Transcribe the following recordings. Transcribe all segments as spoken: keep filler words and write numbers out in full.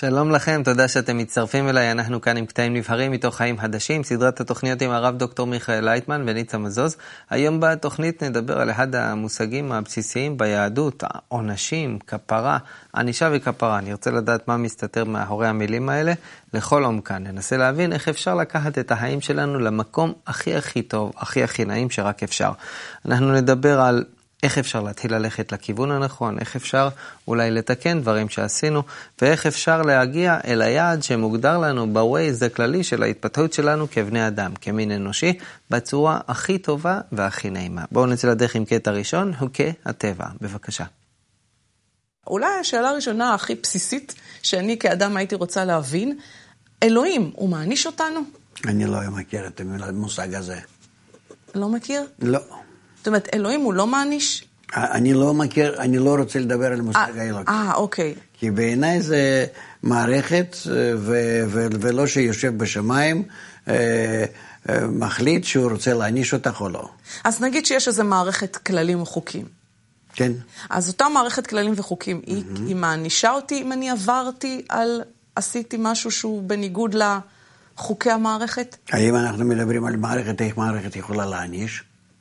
שלום לכם, תודה שאתם מצטרפים אליי. אנחנו כאן עם קטעים נבחרים מתוך חיים חדשים, סדרת התוכניות עם הרב דוקטור מיכאל לייטמן וניצה מזוז. היום בתוכנית נדבר על אחד המושגים הבסיסיים ביהדות, עונשים, כפרה, ענישה וכפרה. אני רוצה לדעת מה מסתתר מאחורי המילים האלה לכל עומקן. ננסה להבין איך אפשר לקחת את החיים שלנו למקום הכי הכי טוב, הכי הכי נעים שרק אפשר. אנחנו נדבר על איך אפשר להתחיל ללכת לכיוון הנכון, איך אפשר אולי לתקן דברים שעשינו, ואיך אפשר להגיע אל היעד שמוגדר לנו בווייז הכללי של ההתפתחות שלנו כבני אדם, כמין אנושי, בצורה הכי טובה והכי נעימה. בואו נצא לדרך עם קטע ראשון, חוקי הטבע. בבקשה. אולי השאלה הראשונה הכי בסיסית שאני כאדם הייתי רוצה להבין, אלוהים, הוא מעניש אותנו? אני לא מכיר את המושג הזה. לא מכיר? לא. זאת אומרת, אלוהים הוא לא מעניש? אני לא מכיר, אני לא רוצה לדבר על מושג האלוהים. אה, אוקיי. כי בעיניי זה מערכת, ו- ו- ולא שיושב בשמיים, מחליט שהוא רוצה להעניש אותך או לא. אז נגיד שיש איזו מערכת כללים וחוקים. כן. אז אותה מערכת כללים וחוקים, mm-hmm. היא, היא מענישה אותי אם אני עברתי על, עשיתי משהו שהוא בניגוד לחוקי המערכת? האם אנחנו מדברים על מערכת, איך מערכת יכולה להעניש?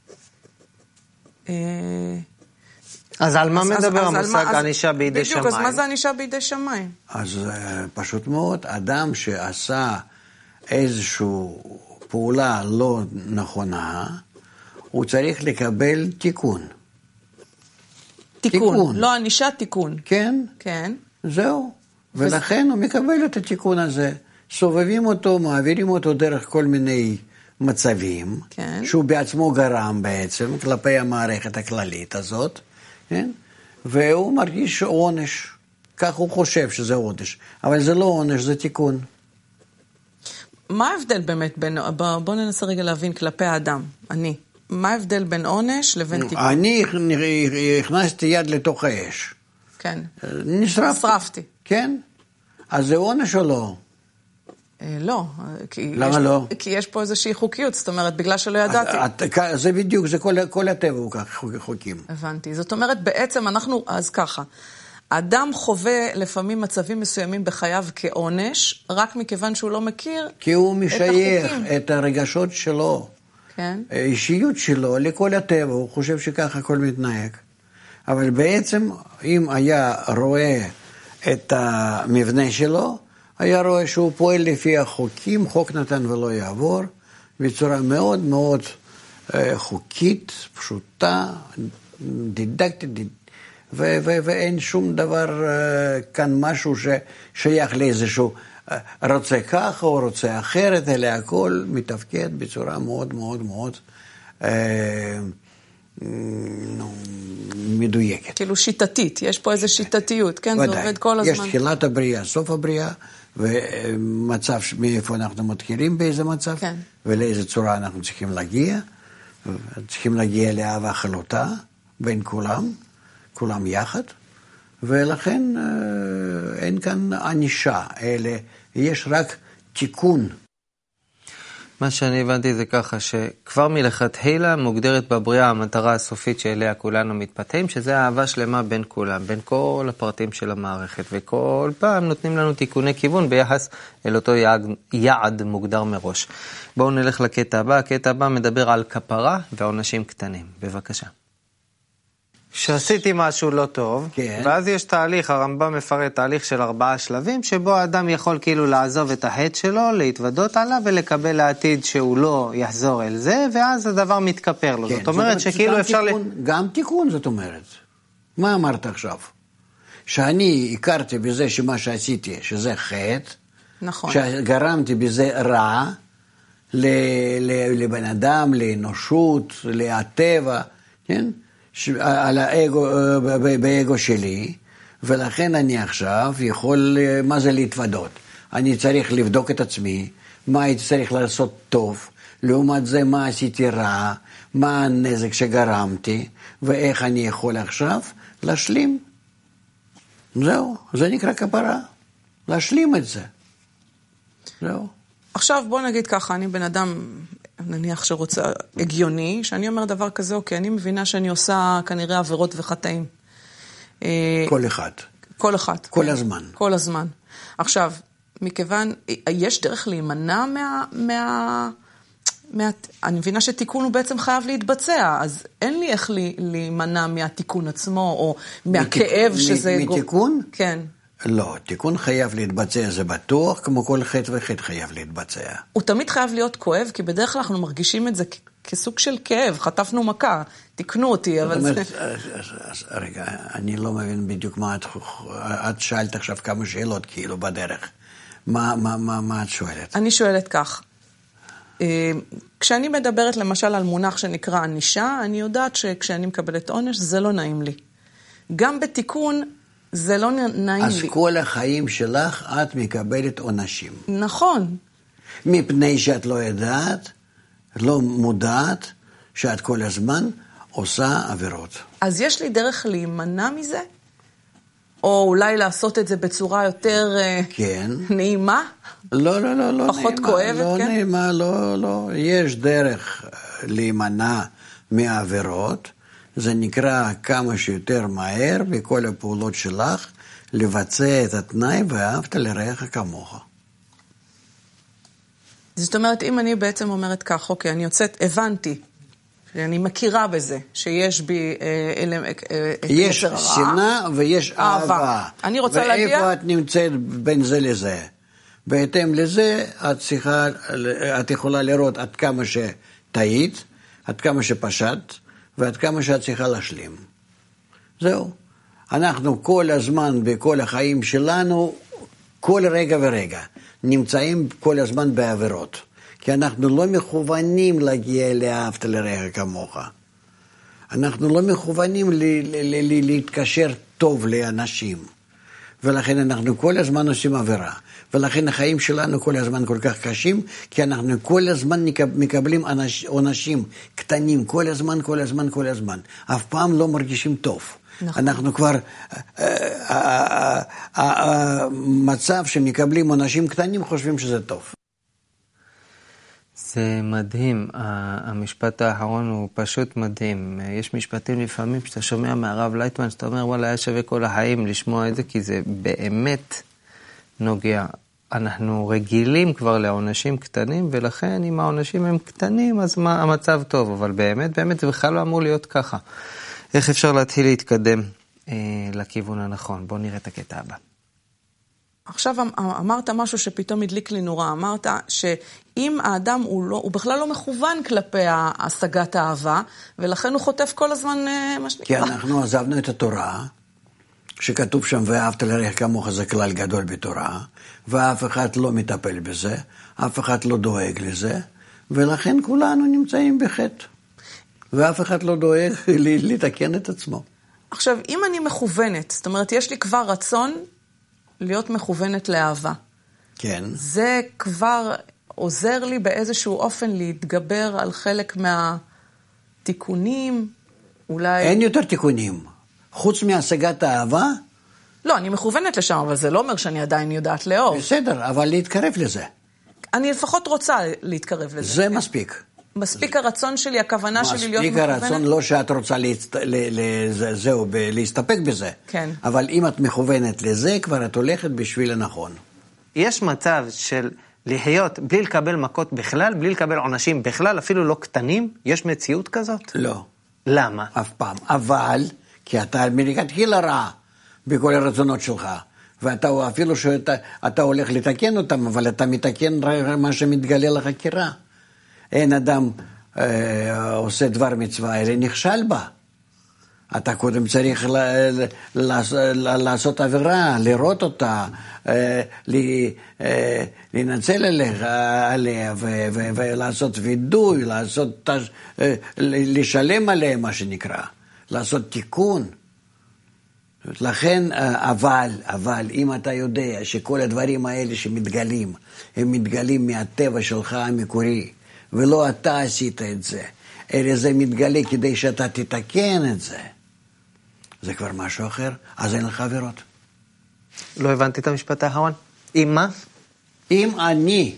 אז על מה מדבר המושג ענישה בידי שמיים? בדיוק, אז מה זה ענישה בידי שמיים? אז פשוט מאוד, אדם שעשה איזושהי פעולה לא נכונה, הוא צריך לקבל תיקון. תיקון, לא ענישה, תיקון. כן, כן. זהו. ולכן הוא מקבל את התיקון הזה. סובבים אותו, מעבירים אותו דרך כל מיני מצבים, כן. שהוא בעצמו גרם בעצם, כלפי המערכת הכללית הזאת, כן? והוא מרגיש עונש. כך הוא חושב שזה עונש. אבל זה לא עונש, זה תיקון. מה ההבדל באמת בין, בוא ננסה רגע להבין כלפי האדם, אני. מה ההבדל בין עונש לבין תיקון? אני הכנסתי יד לתוך האש. כן. נשרפתי. נשרפתי. כן. אז זה עונש או לא? לא. למה לא? כי יש פה איזושהי חוקיות, זאת אומרת, בגלל שלא ידעתי. זה בדיוק, זה כל הטבע הוא כך חוקים. הבנתי. זאת אומרת, בעצם אנחנו, אז ככה, אדם חווה לפעמים מצבים מסוימים בחייו כעונש, רק מכיוון שהוא לא מכיר את החוקים. כי הוא משייך את הרגשות שלו, כן. האישיות שלו, לכל הטבע, הוא חושב שככה הכל מתנהג. אבל בעצם, אם היה רואה את המבנה שלו, היה רואה שהוא פועל לפי החוקים, חוק נתן ולא יעבור, בצורה מאוד מאוד אה, חוקית, פשוטה, דידקטית, ו- ו- ואין שום דבר אה, כאן משהו ששייך לאיזשהו אה, רוצה ככה או רוצה אחרת, אלא הכל מתפקד בצורה מאוד מאוד מאוד אה, נו, מדויקת. כאילו שיטתית, יש פה איזו שיטתיות, כן? זה עובד כל הזמן. יש תחילת הבריאה, סוף הבריאה, ומצב מאיפה אנחנו מתחילים באיזה מצב, כן. ולאיזה צורה אנחנו צריכים להגיע, צריכים להגיע לאהבה חלוטה בין כולם, כולם יחד, ולכן אין כאן ענישה, אלא יש רק תיקון. מה שאני הבנתי זה ככה, שכבר מלכתחילה מוגדרת בבריאה המטרה הסופית שאליה כולנו מתפתחים, שזה האהבה שלמה בין כולם, בין כל הפרטים של המערכת, וכל פעם נותנים לנו תיקוני כיוון ביחס אל אותו יעד, יעד מוגדר מראש. בואו נלך לקטע הבא. הקטע הבא מדבר על כפרה ועונשים קטנים. בבקשה. שעשיתי משהו לא טוב, כן. ואז יש תהליך, הרמב"ם מפרט תהליך של ארבעה שלבים, שבו האדם יכול כאילו לעזוב את החטא שלו, להתוודות עליו ולקבל לעתיד שהוא לא יחזור אל זה, ואז הדבר מתכפר לו. כן, זאת אומרת שכאילו אפשר... תיקון, ל... גם תיקון זאת אומרת. מה אמרת עכשיו? שאני הכרתי בזה שמה שעשיתי, שזה חטא, נכון. שגרמתי בזה רע, לבן אדם, לאנושות, לטבע, כן? על האגו, באגו שלי, ולכן אני עכשיו יכול, מה זה להתוודות? אני צריך לבדוק את עצמי, מה הייתי צריך לעשות טוב, לעומת זה מה עשיתי רע, מה הנזק שגרמתי, ואיך אני יכול עכשיו להשלים. זהו, זה נקרא כפרה, להשלים את זה. זהו. עכשיו בוא נגיד ככה, אני בן אדם... נניח שרוצה הגיוני, שאני אומר דבר כזה, אוקיי, אני מבינה שאני עושה כנראה עבירות וחטאים. כל אחד. כל אחד. כל כן. הזמן. כל הזמן. עכשיו, מכיוון, יש דרך להימנע מה... מה... מה... אני מבינה שתיקון הוא בעצם חייב להתבצע, אז אין לי איך להימנע מהתיקון עצמו, או מהכאב מתיק... שזה... מתיקון? כן. לא, תיקון חייב להתבצע, זה בטוח, כמו כל חטא וחטא חייב להתבצע. הוא תמיד חייב להיות כואב, כי בדרך כלל אנחנו מרגישים את זה כ- כסוג של כאב, חטפנו מכה, תקנו אותי, אבל אומרת, זה... אז, אז, אז, רגע, אני לא מבין בדיוק מה את... את שאלת עכשיו כמה שאלות כאילו בדרך. מה, מה, מה, מה את שואלת? אני שואלת כך, כשאני מדברת למשל על מונח שנקרא ענישה, אני יודעת שכשאני מקבלת עונש זה לא נעים לי. גם בתיקון זה לא נעים אז לי. אז כל החיים שלך את מקבלת עונשים. נכון. מפני שאת לא יודעת, לא מודעת, שאת כל הזמן עושה עבירות. אז יש לי דרך להימנע מזה? או אולי לעשות את זה בצורה יותר כן. נעימה? לא, לא, לא, לא פחות נעימה. כואבת, לא כן? נעימה, לא, לא. יש דרך להימנע מעבירות. זה נקרא כמה שיותר מהר בכל הפעולות שלך, לבצע את התנאי ואהבת לרעך כמוך. זאת אומרת, אם אני בעצם אומרת כך, אוקיי, אני יוצאת, הבנתי, אני מכירה בזה, שיש בי יש שנאה ויש אהבה. אני רוצה להגיע... ואיפה את נמצאת בין זה לזה? בהתאם לזה, את צריכה, את יכולה לראות עד כמה שטעית, עד כמה שפשט, ועד כמה שאת צריכה להשלים. זהו. אנחנו כל הזמן, בכל החיים שלנו, כל רגע ורגע, נמצאים כל הזמן בעבירות. כי אנחנו לא מכוונים להגיע לאהבת לרעך כמוך. אנחנו לא מכוונים ל- ל- ל- להתקשר טוב לאנשים. ולכן אנחנו כל הזמן עושים עבירה. ולכן החיים שלנו כל הזמן כל כך קשים, כי אנחנו כל הזמן מקבלים עונשים קטנים, כל הזמן, כל הזמן, כל הזמן. אף פעם לא מרגישים טוב. נכון. אנחנו כבר, המצב שמקבלים עונשים קטנים חושבים שזה טוב. זה מדהים, המשפט האחרון הוא פשוט מדהים. יש משפטים לפעמים שאתה שומע מהרב לייטמן, שאתה אומר, וואלה, היה שווה כל החיים לשמוע את זה, כי זה באמת נוגע. אנחנו רגילים כבר לעונשים קטנים, ולכן אם העונשים הם קטנים, אז מה, המצב טוב, אבל באמת, באמת זה בכלל לא אמור להיות ככה. איך אפשר להתחיל להתקדם אה, לכיוון הנכון? בואו נראה את הקטע הבא. עכשיו אמרת משהו שפתאום הדליק לי נורא, אמרת שאם האדם הוא, לא, הוא בכלל לא מכוון כלפי השגת האהבה, ולכן הוא חוטף כל הזמן מה שנקרא. כי אנחנו עזבנו את התורה, שכתוב שם ואהבת לרעך כמוך זה כלל גדול בתורה, ואף אחד לא מטפל בזה, אף אחד לא דואג לזה, ולכן כולנו נמצאים בחטא. ואף אחד לא דואג לתקן את עצמו. עכשיו, אם אני מכוונת, זאת אומרת, יש לי כבר רצון להיות מכוונת לאהבה. כן. זה כבר עוזר לי באיזשהו אופן להתגבר על חלק מהתיקונים, אולי... אין יותר תיקונים. חוץ מהשגת האהבה? לא, אני מכוונת לשם, אבל זה לא אומר שאני עדיין יודעת לאהוב. בסדר, אבל להתקרב לזה. אני לפחות רוצה להתקרב לזה. זה מספיק. מספיק הרצון שלי, הכוונה שלי להיות מכוונת. מספיק הרצון, לא שאת רוצה להצט... ל... ל... זהו, ב... להסתפק בזה. כן. אבל אם את מכוונת לזה, כבר את הולכת בשביל הנכון. יש מצב של לחיות בלי לקבל מכות בכלל, בלי לקבל עונשים בכלל, אפילו לא קטנים? יש מציאות כזאת? לא. למה? אף פעם. אבל, כי אתה מלכתחילה רע בכל הרצונות שלך. ואתה אפילו שאתה אתה הולך לתקן אותם, אבל אתה מתקן מה שמתגלה לך כרע. אין אדם אה, עושה דבר מצווה, אלא נכשל בה. אתה קודם צריך ל, ל, ל, ל, לעשות עבירה, לראות אותה, אה, ל, אה, לנצל עליך, עליה, ו, ו, ולעשות וידוי, לעשות, אה, לשלם עליה, מה שנקרא, לעשות תיקון. לכן, אבל, אבל, אם אתה יודע שכל הדברים האלה שמתגלים, הם מתגלים מהטבע שלך המקורי, ולא אתה עשית את זה, אלא זה מתגלה כדי שאתה תתקן את זה, זה כבר משהו אחר, אז אין לך עבירות. לא הבנתי את המשפט האחרון. עם מה? אם אני,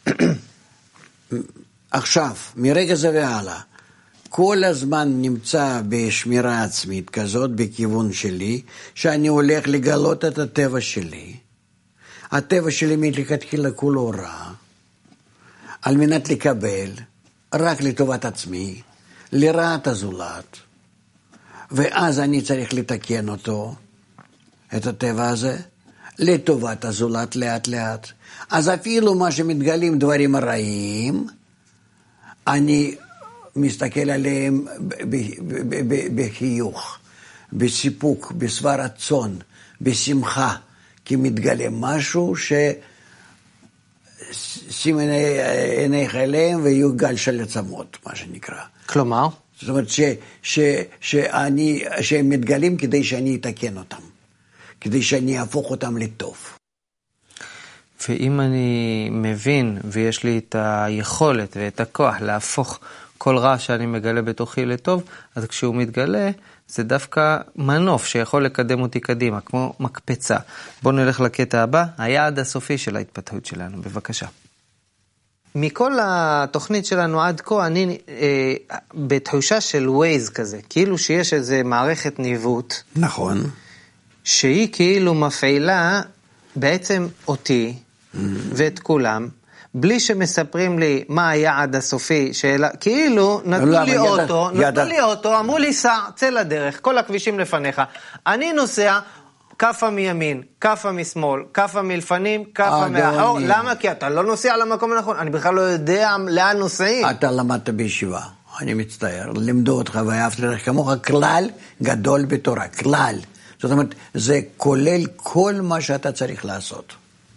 עכשיו, מרגע זה והלאה, כל הזמן נמצא בשמירה עצמית כזאת בכיוון שלי, שאני הולך לגלות את הטבע שלי, הטבע שלי מלכתחילה כולו רע, על מנת לקבל רק לטובת עצמי, לרעת הזולת, ואז אני צריך לתקן אותו, את הטבע הזה, לטובת הזולת לאט לאט. אז אפילו מה שמתגלים דברים רעים, אני מסתכל עליהם בחיוך, בסיפוק, בשבע רצון, בשמחה, כי מתגלה משהו ששים עיניך אליהם ויהיו גל של עצמות, מה שנקרא. כלומר? זאת אומרת ש, ש, שאני, שהם מתגלים כדי שאני אתקן אותם, כדי שאני אהפוך אותם לטוב. ואם אני מבין ויש לי את היכולת ואת הכוח להפוך כל רע שאני מגלה בתוכי לטוב, אז כשהוא מתגלה זה דווקא מנוף שיכול לקדם אותי קדימה, כמו מקפצה. בואו נלך לקטע הבא, היעד הסופי של ההתפתחות שלנו, בבקשה. מכל התוכנית שלנו עד כה, אני אה, בתחושה של ווייז כזה, כאילו שיש איזו מערכת ניווט. נכון. שהיא כאילו מפעילה בעצם אותי mm-hmm. ואת כולם, בלי שמספרים לי מה היעד הסופי, שאלה, כאילו נתנו לא, לי אוטו, ידע, נתנו ידע. לי אוטו, אמרו לי סע, צא לדרך, כל הכבישים לפניך. אני נוסע, קפה מימין, קפה משמאל, קפה מלפנים, קפה מאחור. למה? כי אתה לא נוסע למקום הנכון. אני בכלל לא יודע לאן נוסעים. אתה למדת בישיבה, אני מצטער. לימדו אותך ואהבת לך כמוך, כלל גדול בתורה, כלל. זאת אומרת, זה כולל כל מה שאתה צריך לעשות.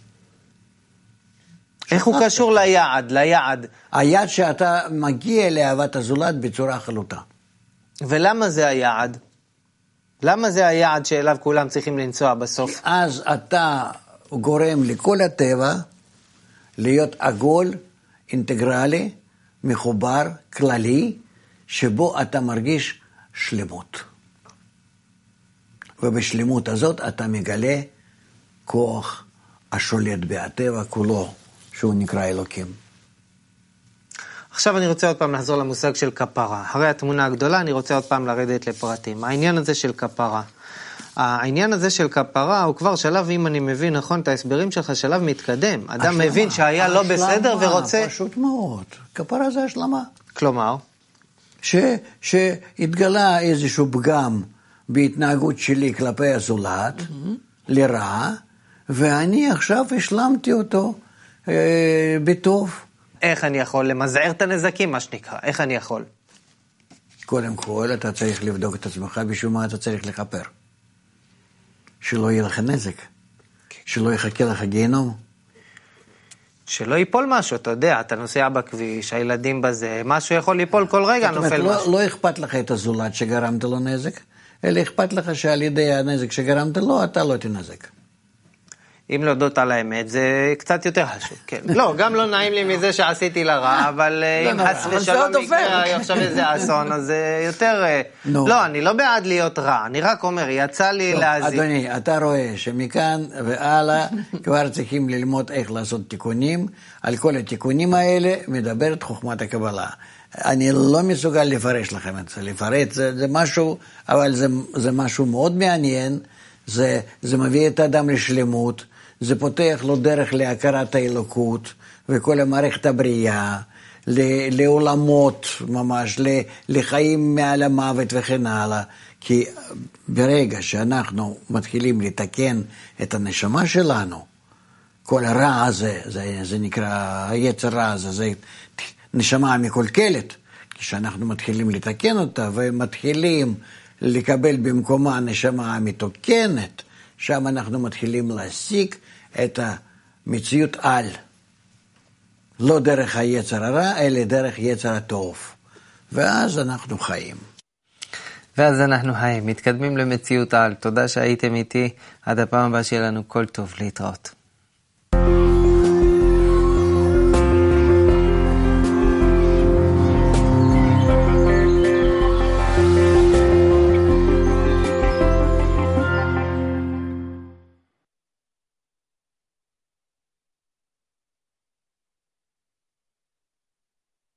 איך הוא קשור ליעד, ליעד? היעד שאתה מגיע לאהבת הזולת בצורה חלוטה. ולמה זה היעד? למה זה היעד שאליו כולם צריכים לנסוע בסוף? אז אתה גורם לכל הטבע להיות עגול, אינטגרלי, מחובר, כללי, שבו אתה מרגיש שלמות. ובשלמות הזאת אתה מגלה כוח השולט בהטבע כולו, שהוא נקרא אלוקים. עכשיו אני רוצה עוד פעם לחזור למושג של כפרה. אחרי התמונה הגדולה אני רוצה עוד פעם לרדת לפרטים. העניין הזה של כפרה. העניין הזה של כפרה הוא כבר שלב, אם אני מבין נכון את ההסברים שלך, שלב מתקדם. אדם השלמה, מבין שהיה השלמה, לא בסדר ורוצה... פשוט מאוד. כפרה זה השלמה. כלומר? ש, שהתגלה איזשהו פגם בהתנהגות שלי כלפי הזולת, mm-hmm. לרע, ואני עכשיו השלמתי אותו אה, בטוב. איך אני יכול למזער את הנזקים, מה שנקרא? איך אני יכול? קודם כל, אתה צריך לבדוק את עצמך, בשביל מה אתה צריך לכפר. שלא יהיה לך נזק. שלא יחכה לך גיהנום. שלא ייפול משהו, אתה יודע, אתה נוסע בכביש, הילדים בזה, משהו יכול ליפול כל רגע, נופל לא, משהו. לא אכפת לך את הזולת שגרמת לו נזק, אלא אכפת לך שעל ידי הנזק שגרמת לו, אתה לא תנזק. אם להודות על האמת, זה קצת יותר חשוב, כן. לא, גם לא נעים לי מזה שעשיתי לרע, אבל אם חס ושלום יקרה עכשיו איזה אסון, אז זה יותר... לא, אני לא בעד להיות רע, אני רק אומר, יצא לי להזיק. אדוני, אתה רואה שמכאן והלאה כבר צריכים ללמוד איך לעשות תיקונים, על כל התיקונים האלה מדברת חוכמת הקבלה. אני לא מסוגל לפרש לכם את זה, לפרט זה, זה משהו, אבל זה, זה משהו מאוד מעניין, זה, זה מביא את האדם לשלמות, זה פותח לו דרך להכרת האלוקות וכל המערכת הבריאה, לעולמות ממש, לחיים מעל המוות וכן הלאה. כי ברגע שאנחנו מתחילים לתקן את הנשמה שלנו, כל הרע הזה, זה, זה נקרא היצר רע הזה, זה נשמה מקולקלת. כשאנחנו מתחילים לתקן אותה ומתחילים לקבל במקומה נשמה מתוקנת, שם אנחנו מתחילים להשיג את המציאות על. לא דרך היצר הרע, אלא דרך יצר הטוב. ואז אנחנו חיים. ואז אנחנו חיים, מתקדמים למציאות על. תודה שהייתם איתי. עד הפעם הבאה שיהיה לנו כל טוב להתראות.